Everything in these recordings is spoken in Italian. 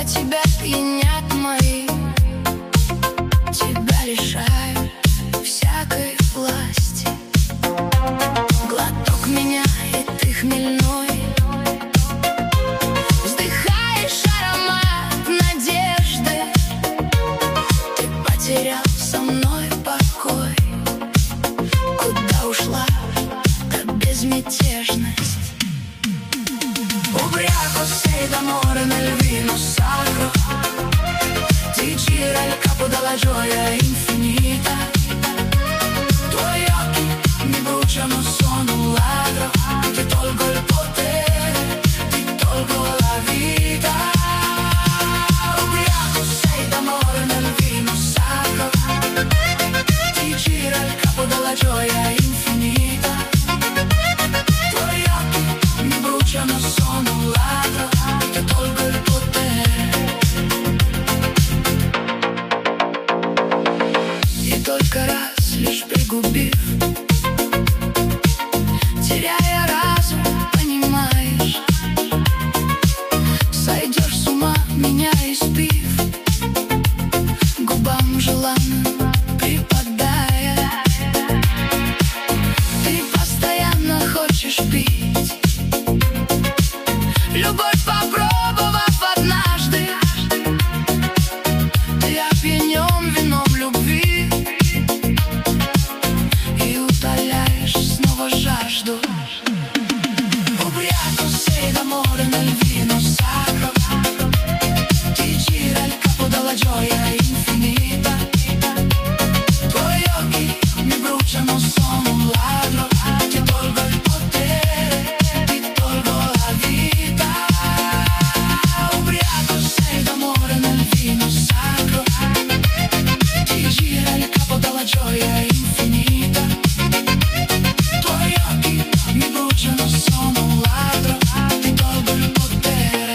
тебя пьянят мои, тебя лишают всякой власти. Глоток меня, и ты хмельной, вздыхаешь аромат надежды. Ты потерял со мной покой. Куда ушла та безмятежность? Ubriaco sei d'amore nel vino sacro, ti gira il capo dalla gioia infinita. Tuoi occhi mi bruciano, sono un ladro, ti tolgo il potere, ti tolgo la vita. Ubriaco sei d'amore nel vino sacro, ti gira il capo dalla gioia infinita. Tuoi occhi mi bruciano, sono un ladro, ti tolgo il potere. И только раз, лишь пригубив, теряя разум, понимаешь, сойдешь с ума, меня испив, губам желанным припадая. Ты постоянно хочешь пить, любовь попробовав однажды. Ты опьянен вином любви и утоляешь снова жажду. Ubriaco sei d'amore nel vino sacro, ti gira il capo dalla gioia infinita. Tuoi occhi mi bruciano, sono un ladro, ti tolgo il potere, ti tolgo la vita. Ubriaco sei d'amore nel vino sacro, ti gira il capo dalla gioia infinita. Tuoi occhi mi bruciano, sono un ladro, ti tolgo il potere.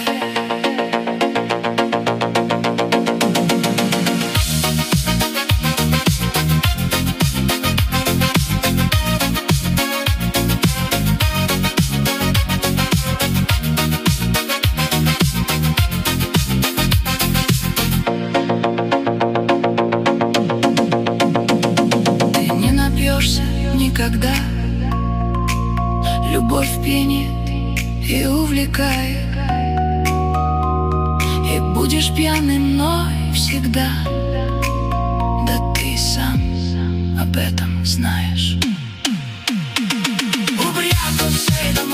Ты не напьешься никогда, любовь пьянит и увлекает, и будешь пьяным мной всегда. Да ты сам об этом знаешь. Ubriaco sei d'amore